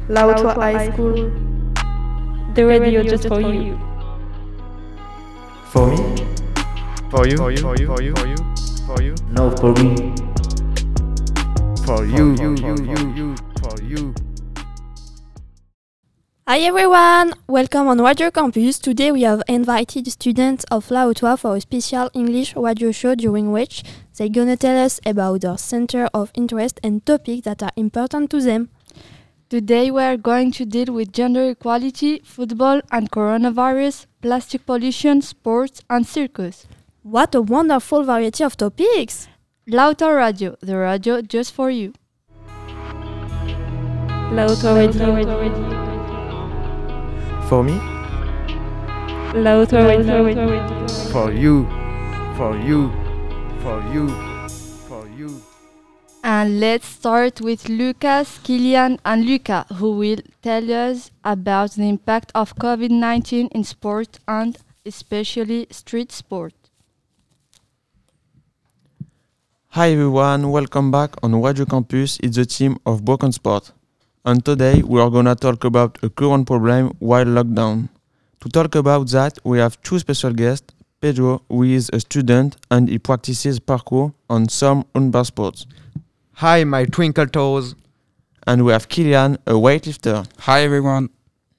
Lauto High School. The radio just for you. For me? For you, for you, for you, for you, for you. No, for me. For you, for you. Hi everyone! Welcome on Radio Campus. Today we have invited students of Lauto for a special English radio show during which they're gonna tell us about their center of interest and topics that are important to them. Today we are going to deal with gender equality, football and coronavirus, plastic pollution, sports and circus. What a wonderful variety of topics! Lauto Radio, the radio just for you. Lauto Radio. For me? Lauto Radio. For you, for you, for you, for you. And let's start with Lucas, Kilian and Luca, who will tell us about the impact of COVID-19 in sport and especially street sport. Hi everyone, welcome back on Radio Campus. It's the team of Broken Sport. And today we are gonna talk about a current problem while lockdown. To talk about that, we have two special guests. Pedro, who is a student and he practices parkour on some outdoor sports. Hi, my twinkle toes. And we have Kilian, a weightlifter. Hi everyone.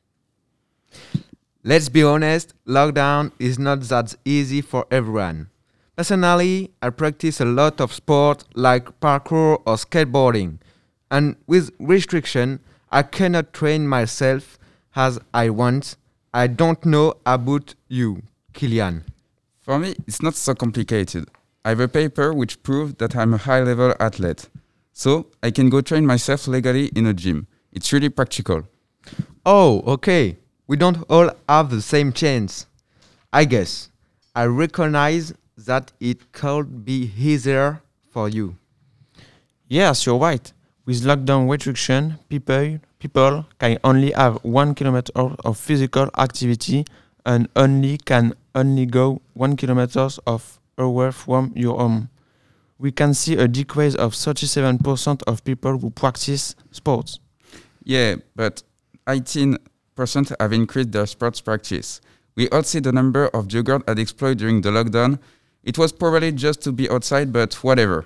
Let's be honest, lockdown is not that easy for everyone. Personally, I practice a lot of sport like parkour or skateboarding. And with restriction, I cannot train myself as I want. I don't know about you, Kilian. For me, it's not so complicated. I have a paper which proves that I'm a high-level athlete. So, I can go train myself legally in a gym. It's really practical. Oh, okay. We don't all have the same chance. I guess. I recognize that it could be easier for you. Yes, you're right. With lockdown restriction, people can only have 1 kilometer of physical activity and can only go 1 kilometer away from your home. We can see a decrease of 37% of people who practice sports. Yeah, but 18% have increased their sports practice. We all see the number of joggers had exploited during the lockdown. It was probably just to be outside, but whatever.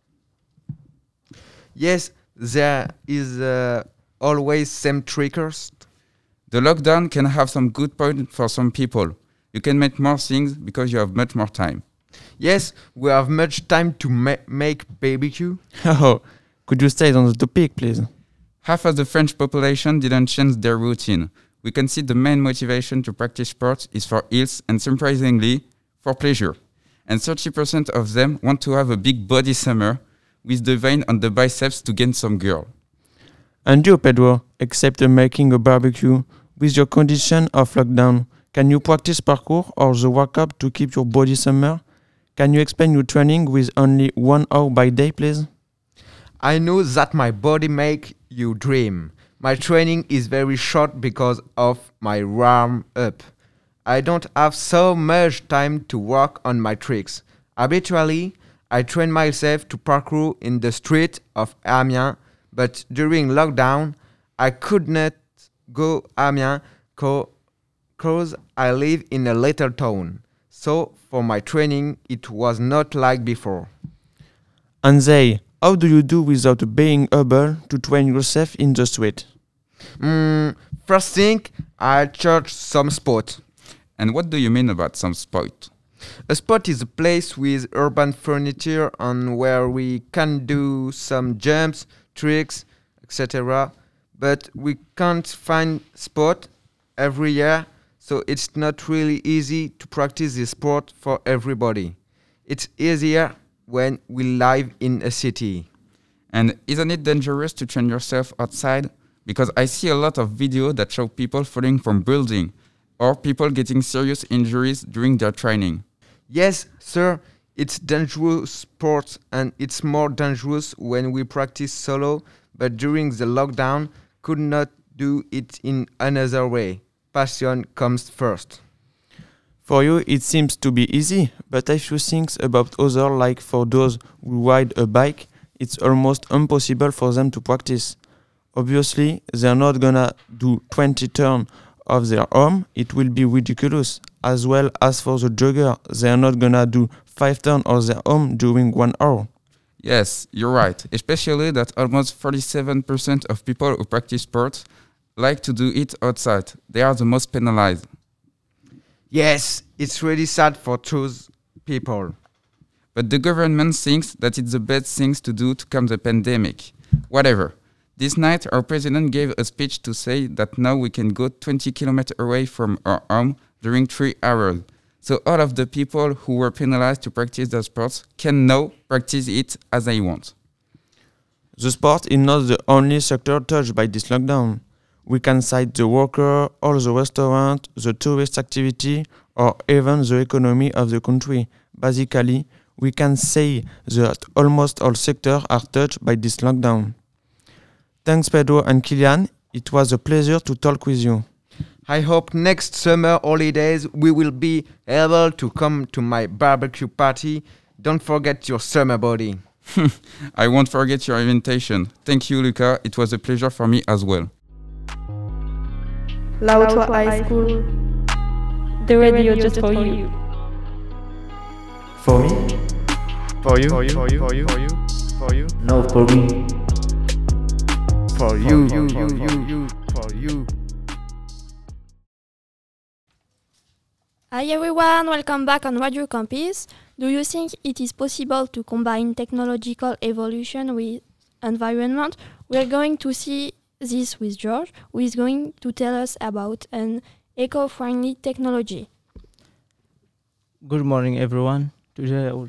Yes, there is always some triggers. The lockdown can have some good points for some people. You can make more things because you have much more time. Yes, we have much time to make barbecue. Oh, could you stay on the topic, please? Half of the French population didn't change their routine. We can see the main motivation to practice sports is for health and surprisingly, for pleasure. And 30% of them want to have a big body summer with the vein on the biceps to gain some girl. And you, Pedro, except making a barbecue, with your condition of lockdown, can you practice parkour or the workout to keep your body summer? Can you explain your training with only 1 hour by day, please? I know that my body makes you dream. My training is very short because of my warm-up. I don't have so much time to work on my tricks. Habitually, I train myself to parkour in the street of Amiens, but during lockdown, I could not go Amiens because I live in a little town. So, for my training, it was not like before. And how do you do without being able to train yourself in the street? First thing, I charge some sport. And what do you mean about some sport? A spot is a place with urban furniture and where we can do some jumps, tricks, etc. But we can't find sport every year, so it's not really easy to practice this sport for everybody. It's easier when we live in a city. And isn't it dangerous to train yourself outside? Because I see a lot of videos that show people falling from buildings or people getting serious injuries during their training. Yes, sir, it's dangerous sport and it's more dangerous when we practice solo, but during the lockdown, could not do it in another way. Passion comes first. For you, it seems to be easy, but if you think about others, like for those who ride a bike, it's almost impossible for them to practice. Obviously, they're not gonna do 20 turns of their home. It will be ridiculous. As well as for the jogger, they're not gonna do 5 turns of their home during 1 hour. Yes, you're right, especially that almost 47% of people who practice sports like to do it outside. They are the most penalized. Yes, it's really sad for those people. But the government thinks that it's the best things to do to calm the pandemic. Whatever. This night, our president gave a speech to say that now we can go 20 kilometers away from our home during 3 hours. So all of the people who were penalized to practice their sports can now practice it as they want. The sport is not the only sector touched by this lockdown. We can cite the worker, all the restaurant, the tourist activity, or even the economy of the country. Basically, we can say that almost all sectors are touched by this lockdown. Thanks Pedro and Kilian, it was a pleasure to talk with you. I hope next summer holidays we will be able to come to my barbecue party. Don't forget your summer body. I won't forget your invitation. Thank you, Luca. It was a pleasure for me as well. La Haute High School. The radio just for you. For me? For you, For you, for you, for you, for you, for you, No, for me. for you, for you. Hi everyone, welcome back on Radio Campus. Do you think it is possible to combine technological evolution with environment? We're going to see this with George, who is going to tell us about an eco-friendly technology. Good morning, everyone. Today I will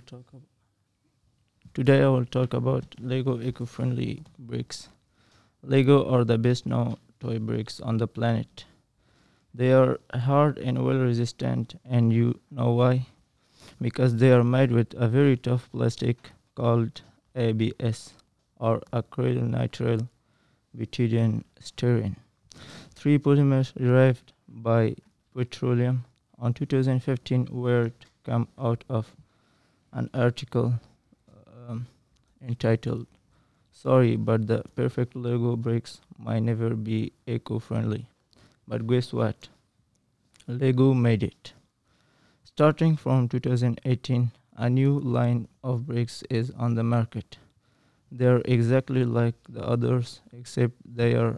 talk about Lego eco-friendly bricks. Lego are the best known toy bricks on the planet. They are hard and well resistant, and you know why? Because they are made with a very tough plastic called ABS, or acrylonitrile butadiene styrene. 3 polymers derived by petroleum. On 2015, where it came out of an article entitled "Sorry, but the perfect Lego bricks might never be eco-friendly." But guess what? Lego made it. Starting from 2018, a new line of bricks is on the market. They're exactly like the others, except they are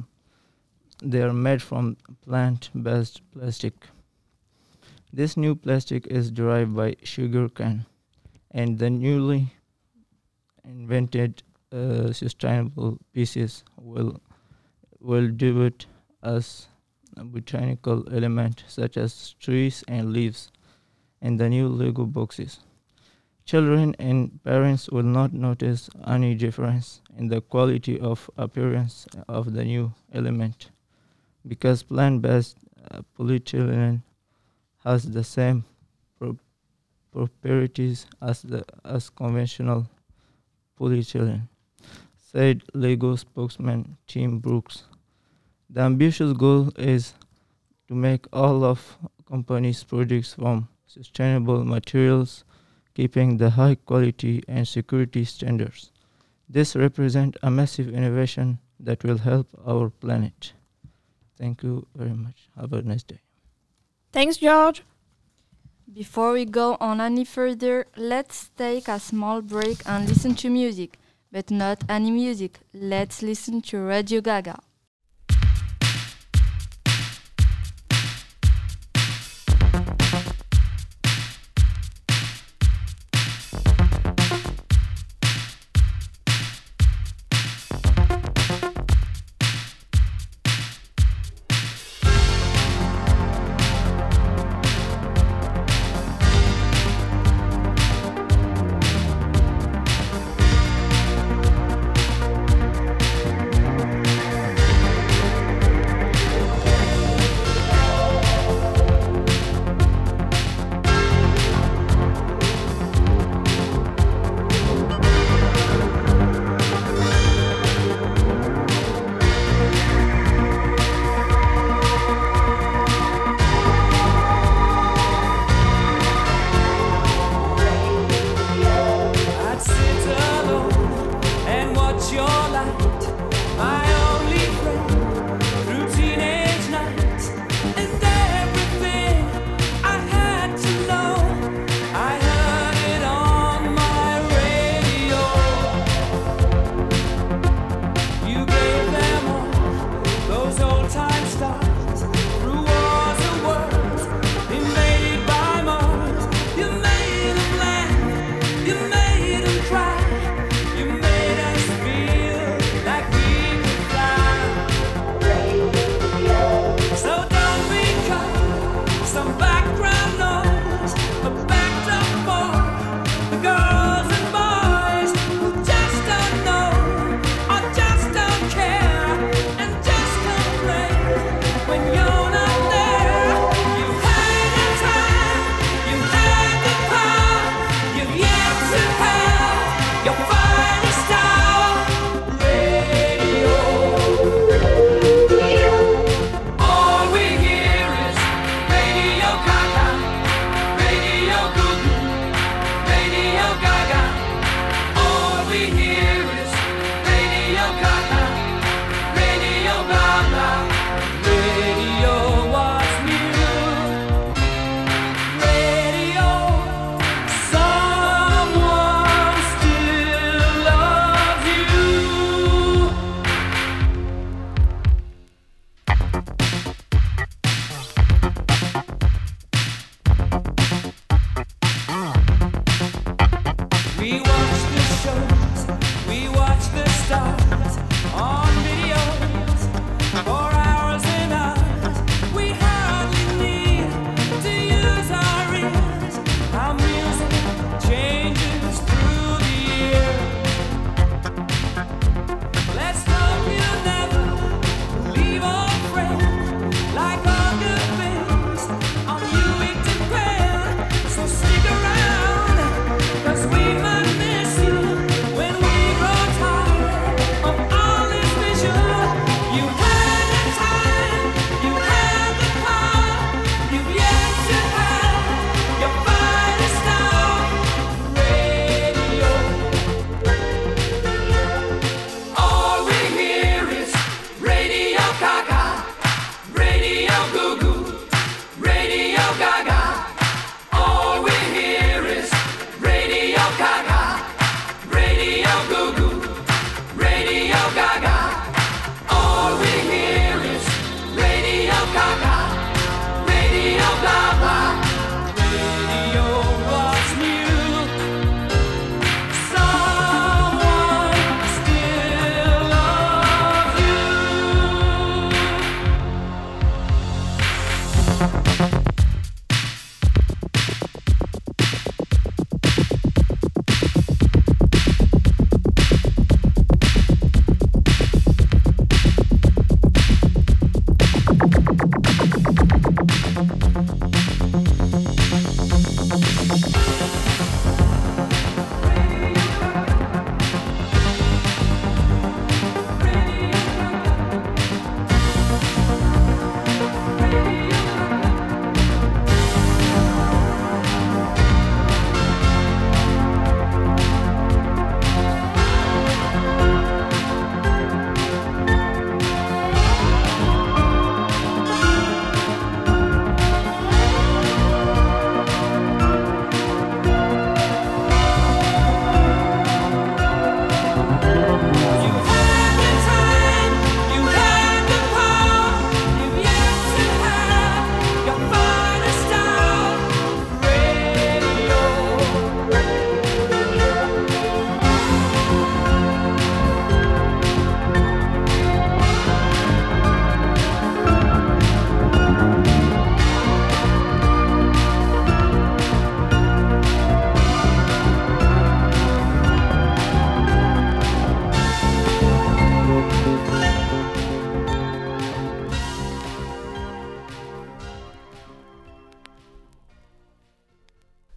made from plant-based plastic. This new plastic is derived by sugarcane, and the newly invented sustainable pieces will debut as a botanical element such as trees and leaves in the new Lego boxes. Children and parents will not notice any difference in the quality of appearance of the new element because plant-based polyethylene has the same properties as conventional polyethylene, said Lego spokesman Tim Brooks. The ambitious goal is to make all of company's products from sustainable materials, keeping the high quality and security standards. This represents a massive innovation that will help our planet. Thank you very much. Have a nice day. Thanks, George. Before we go on any further, let's take a small break and listen to music. But not any music. Let's listen to Radio Gaga.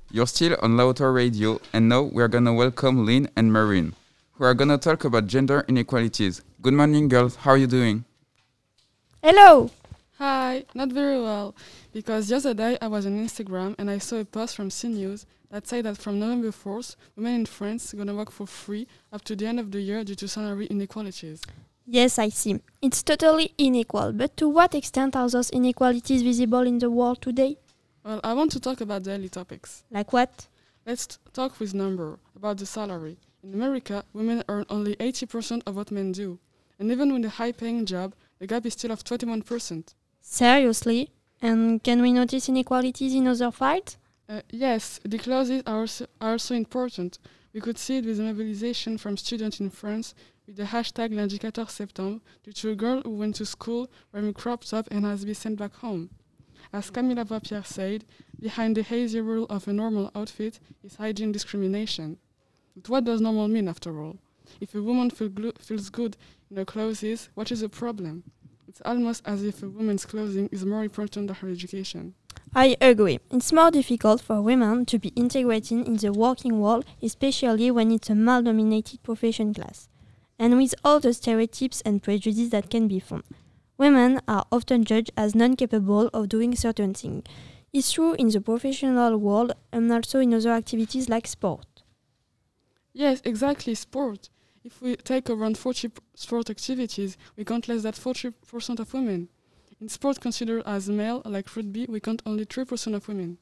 You're still on Lauter Radio, and now we're gonna welcome Lynn and Maureen, who are gonna talk about gender inequalities. Good morning, girls. How are you doing? Hello! Hi, not very well, because yesterday I was on Instagram and I saw a post from CNews that said that from November 4th, women in France are going to work for free up to the end of the year due to salary inequalities. Yes, I see. It's totally unequal, but to what extent are those inequalities visible in the world today? Well, I want to talk about daily topics. Like what? Let's talk with number, about the salary. In America, women earn only 80% of what men do. And even with a high-paying job, the gap is still of 21%. Seriously? And can we notice inequalities in other fields? Yes, the clauses are also important. We could see it with the mobilization from students in France with the hashtag Lundi 14 Septembre due to a girl who went to school wearing a crop top and has been sent back home. As Camille Lavoie-Pierre said, behind the hazy rule of a normal outfit is hygiene discrimination. But what does normal mean after all? If a woman feels good in her clothes, what is the problem? It's almost as if a woman's clothing is more important than her education. I agree. It's more difficult for women to be integrated in the working world, especially when it's a male-dominated profession class. And with all the stereotypes and prejudices that can be found, women are often judged as non-capable of doing certain things. It's true in the professional world and also in other activities like sport. Yes, exactly, sport. If we take around 40 sport activities, we count less than 40% of women. In sport considered as male, like rugby, we count only 3% of women.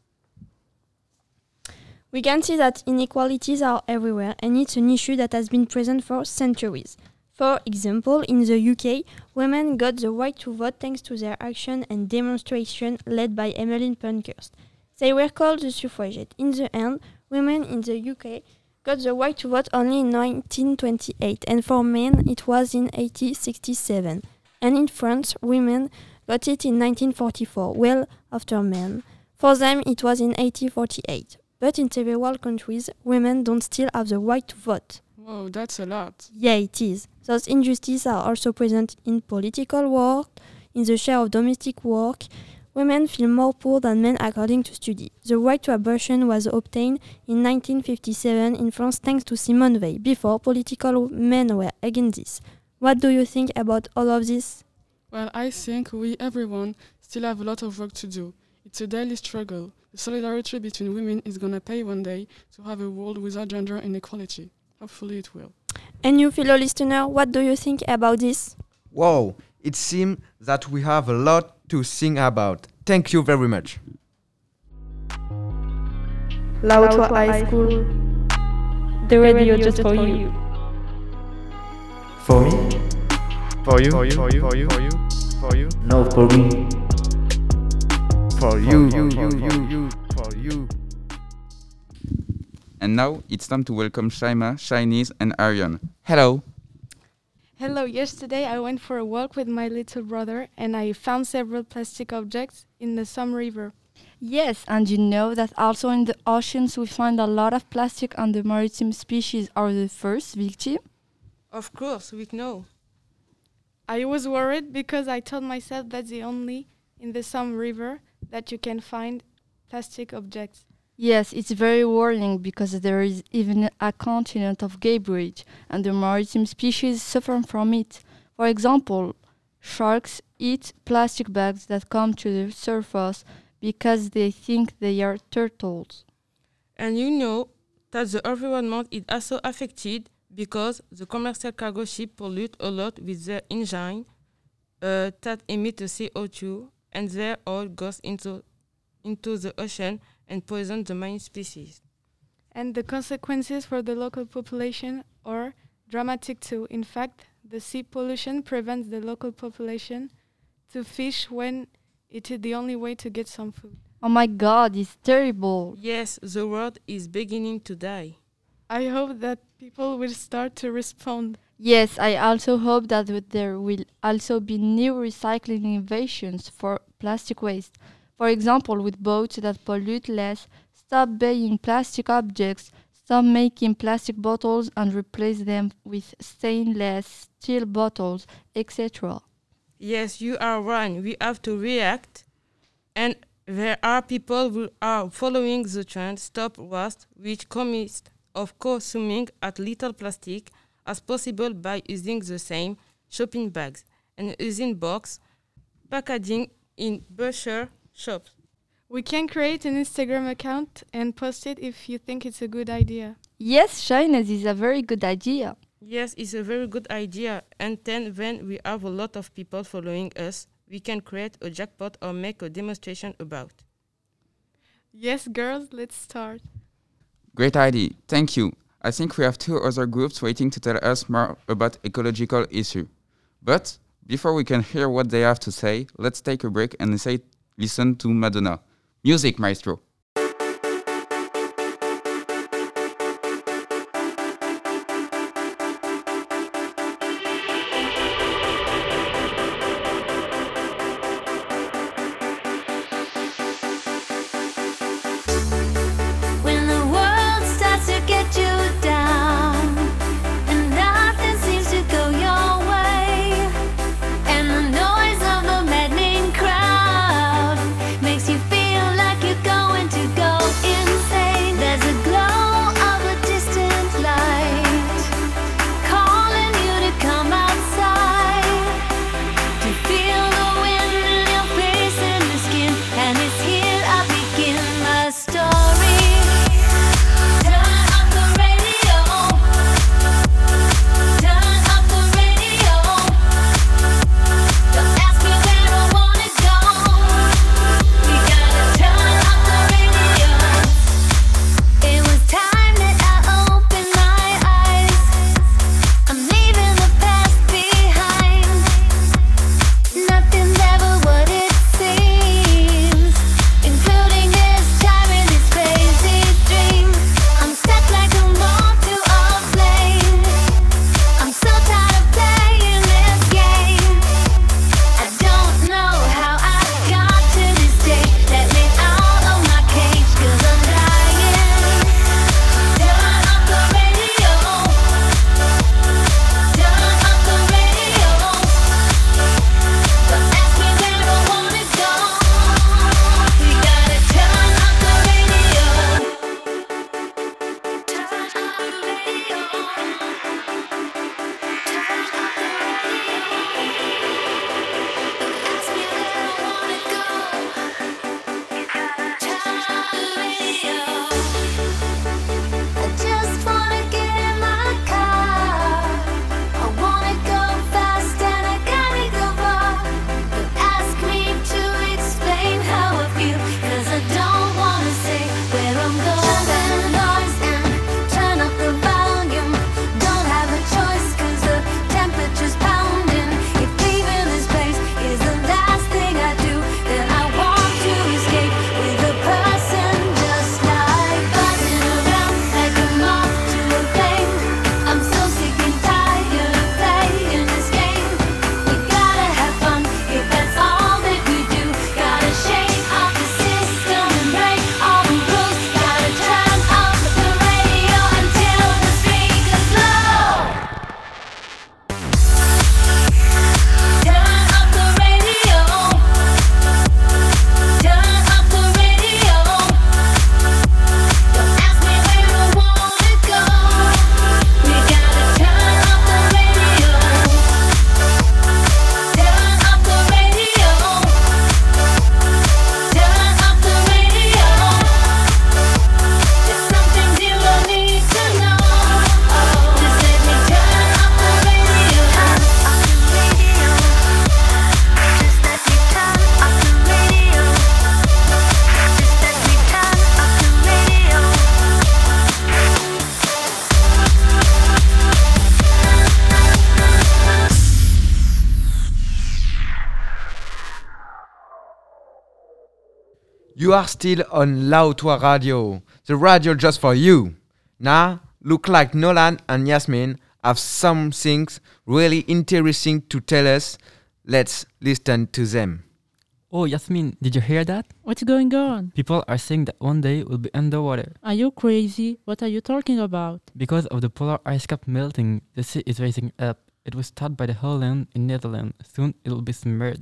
We can see that inequalities are everywhere and it's an issue that has been present for centuries. For example, in the UK, women got the right to vote thanks to their action and demonstration led by Emmeline Pankhurst. They were called the suffragettes. In the end, women in the UK got the right to vote only in 1928, and for men it was in 1867. And in France, women got it in 1944, well after men. For them it was in 1848. But in several countries, women don't still have the right to vote. Whoa, that's a lot. Yeah, it is. Those injustices are also present in political work, in the share of domestic work. Women feel more poor than men according to study. The right to abortion was obtained in 1957 in France thanks to Simone Weil. Before, political men were against this. What do you think about all of this? Well, I think everyone, still have a lot of work to do. It's a daily struggle. The solidarity between women is gonna pay one day to have a world without gender inequality. Hopefully it will. And you fellow listener, what do you think about this? Wow, it seems that we have a lot to think about. Thank you very much. Lauto High School. The radio just for you. For me? For you, For you? for you, For you? for you, for you, No, for me. For you, for you. And now it's time to welcome Shaima, Shinies, and Ariane. Hello! Hello, yesterday I went for a walk with my little brother and I found several plastic objects in the Somme River. Yes, and you know that also in the oceans we find a lot of plastic and the maritime species are the first victim? Of course, we know. I was worried because I told myself that's the only in the Somme River that you can find plastic objects. Yes, it's very worrying because there is even a continent of garbage and the maritime species suffer from it. For example, sharks eat plastic bags that come to the surface because they think they are turtles. And you know that the environment is also affected because the commercial cargo ship pollute a lot with their engine that emit the CO2 and their oil goes into the ocean and poison the marine species. And the consequences for the local population are dramatic too. In fact, the sea pollution prevents the local population to fish when it is the only way to get some food. Oh my god, it's terrible. Yes, the world is beginning to die. I hope that people will start to respond. Yes, I also hope that there will also be new recycling innovations for plastic waste. For example, with boats that pollute less, stop buying plastic objects, stop making plastic bottles and replace them with stainless steel bottles, etc. Yes, you are right. We have to react. And There are people who are following the trend Stop Waste, which commits of consuming as little plastic as possible by using the same shopping bags and using box packaging in butcher shops. We can create an Instagram account and post it if you think it's a good idea. Yes, Shine, this is a very good idea. Yes, it's a very good idea. And then when we have a lot of people following us, we can create a jackpot or make a demonstration about. Yes, girls, let's start. Great idea. Thank you. I think we have 2 other groups waiting to tell us more about ecological issue. But before we can hear what they have to say, let's take a break and listen to Madonna. Music, maestro. When the world starts to get you down and nothing seems to go your way, and the noise of the maddening crowd makes you feel like you're going to go insane. There's a glow of a distant light calling you to come outside, to feel the wind in your face and your skin, and it's here I begin my story. Turn up the radio. Turn up the radio. Don't ask me where I wanna go. We gotta turn up the radio. It was time that I opened my eyes. I'm leaving the past behind. Nothing's ever what it seems, including this time and this crazy dream. I'm stuck like a moth to a flame. I'm so tired of playing this game. I don't know how I got to this day. Let me out of my cage, 'cause I'm dying. Turn up the radio. Turn up the radio. Don't ask me where I wanna go. We gotta turn up the radio. Turn up the radio. Turn up the radio. Ask me where I wanna go. We gotta turn up the radio. I just wanna get in my car. I wanna go fast and I gotta go far. Don't ask me to explain how I feel, 'cause I don't wanna say where I'm going. Turn down the noise and turn up the volume. Don't have a choice 'cause the temperature's pounding. If leaving this place is the last thing I do, then I want to escape with a person just like buzzing around like a moth to a flame. I'm so sick and tired of playing this game. We gotta have fun if that's all that we do. Gotta shake off the system and break all the rules. Gotta turn up the radio until the speakers blow. Turn up the radio. Turn up the radio. Don't ask me where I wanna go. We gotta turn up the radio. Turn up the radio. Turn up the radio. There's some things you don't need to know. Just let me turn up the radio. Turn up the radio. Just let me turn up the radio. Just let me turn up the radio. You are still on Lautoa Radio, the radio just for you. Now, look like Nolan and Yasmin have some things really interesting to tell us. Let's listen to them. Oh, Yasmin, did you hear that? What's going on? People are saying that one day we'll be underwater. Are you crazy? What are you talking about? Because of the polar ice cap melting, the sea is rising up. It will start by the Holland in Netherlands. Soon it will be submerged.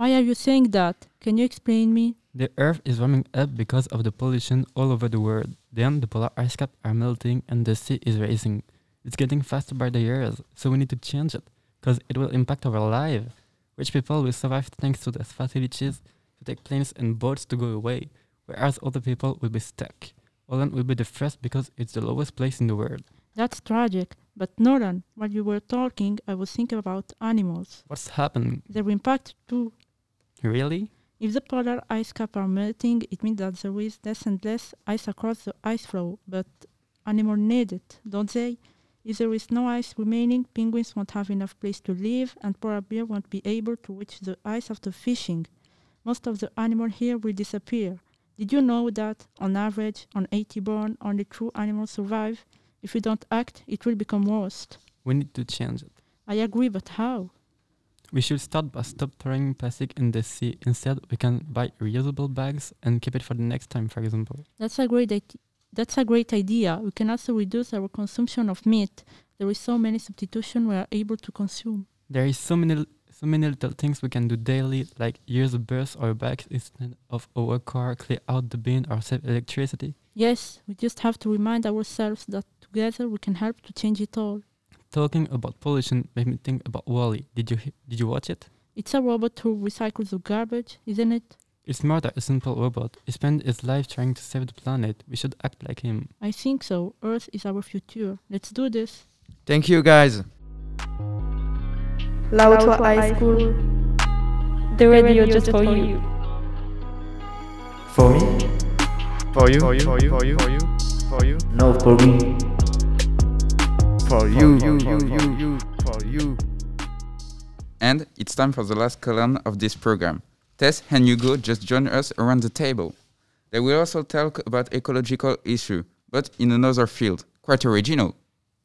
Why are you saying that? Can you explain me? The Earth is warming up because of the pollution all over the world. Then the polar ice caps are melting and the sea is rising. It's getting faster by the years, so we need to change it, because it will impact our life. Rich people will survive thanks to the facilities to take planes and boats to go away, whereas other people will be stuck. Holland will be the first because it's the lowest place in the world. That's tragic. But Nolan, while you were talking, I was thinking about animals. What's happening? Their impact too. Really? If the polar ice caps are melting, it means that there is less and less ice across the ice floe. But animals need it, don't they? If there is no ice remaining, penguins won't have enough place to live, and polar bears won't be able to reach the ice after fishing. Most of the animals here will disappear. Did you know that, on average, on 80 born, only 2 animals survive? If we don't act, it will become worse. We need to change it. I agree, but how? We should start by stop throwing plastic in the sea. Instead, we can buy reusable bags and keep it for the next time, for example. That's a great idea. We can also reduce our consumption of meat. There is so many substitutions we are able to consume. There is so many little things we can do daily, like use a bus or a bike instead of our car, clear out the bin or save electricity. Yes, we just have to remind ourselves that together we can help to change it all. Talking about pollution made me think about WALL-E. Did you watch it? It's a robot who recycles the garbage, isn't it? It's more than a simple robot. He spent his life trying to save the planet. We should act like him. I think so. Earth is our future. Let's do this. Thank you, guys. Lautois High School. The radio just for you. For me? For you. For you. For you. For you. For you. For you. No, for me. For you. For you. And it's time for the last column of this program. Tess and Hugo just joined us around the table. They will also talk about ecological issue, but in another field. Quite original.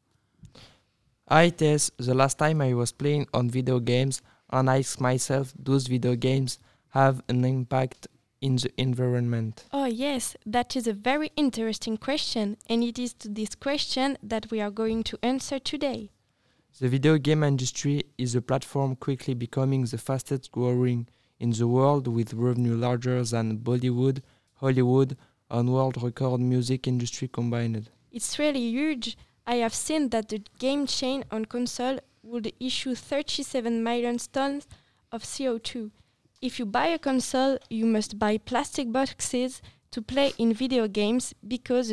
Hi Tess, the last time I was playing on video games and I asked myself, those video games have an impact in the environment? Oh yes, that is a very interesting question, and it is to this question that we are going to answer today. The video game industry is a platform quickly becoming the fastest growing in the world, with revenue larger than Bollywood, Hollywood, and world record music industry combined. It's really huge. I have seen that the game chain on console would issue 37 million tons of CO2. If you buy a console, you must buy plastic boxes to play in video games because the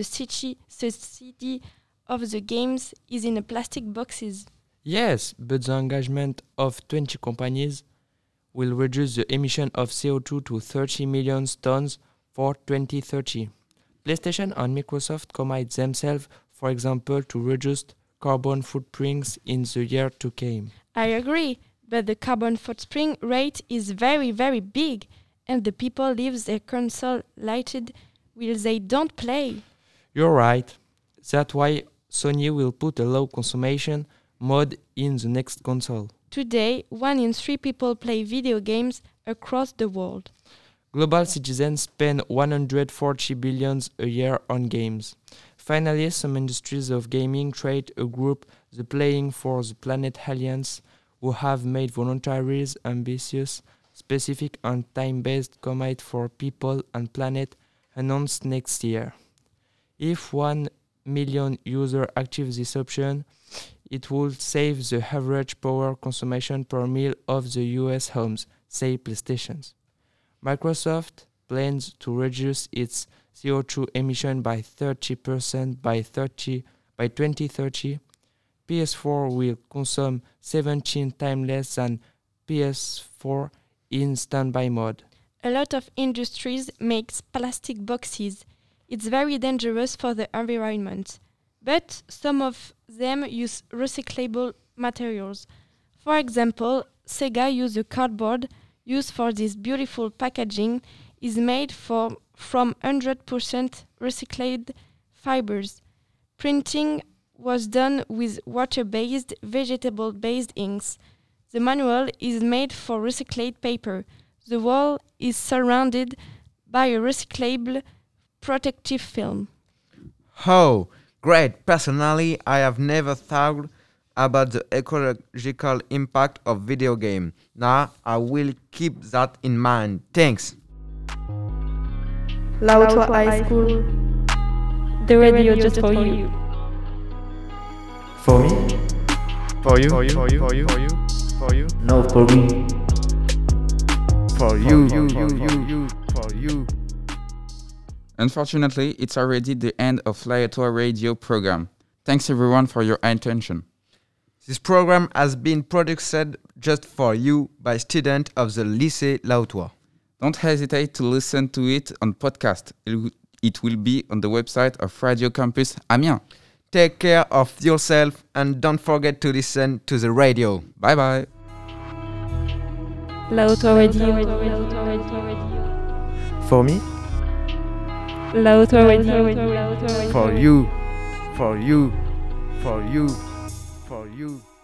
CD of the games is in a plastic boxes. Yes, but the engagement of 20 companies will reduce the emission of CO2 to 30 million tons for 2030. PlayStation and Microsoft commit themselves, for example, to reduce carbon footprints in the year to come. I agree, but the carbon footprint rate is very, very big, and the people leave their console lighted while they don't play. You're right. That's why Sony will put a low consumption mode in the next console. Today, 1 in 3 people play video games across the world. Global citizens spend 140 billion a year on games. Finally, some industries of gaming trade a group, the Playing for the Planet Alliance, who have made voluntary, ambitious, specific and time-based commit for people and planet announced next year. If 1 million users active this option, it would save the average power consumption per meal of the US homes, say PlayStation. Microsoft plans to reduce its CO2 emission by 30% by 2030. PS4 will consume 17 times less than PS4 in standby mode. A lot of industries make plastic boxes. It's very dangerous for the environment. But some of them use recyclable materials. For example, Sega uses a cardboard used for this beautiful packaging is made from 100% recycled fibers. Printing was done with water-based, vegetable-based inks. The manual is made for recycled paper. The wall is surrounded by a recyclable protective film. Oh, great. Personally, I have never thought about the ecological impact of video game. Now I will keep that in mind. Thanks. Lautois High School. The radio just for you. For me? For you? For you? For you? For you? For you? For you? No, for me. For you. For you. Unfortunately, it's already the end of Laotoa radio program. Thanks everyone for your attention. This program has been produced just for you by students of the Lycée Laotois. Don't hesitate to listen to it on podcast. It will be on the website of Radio Campus Amiens. Take care of yourself and don't forget to listen to the radio. Bye bye. Lautois Radio. For me? Lautois Radio. For you. For you. For you. For you.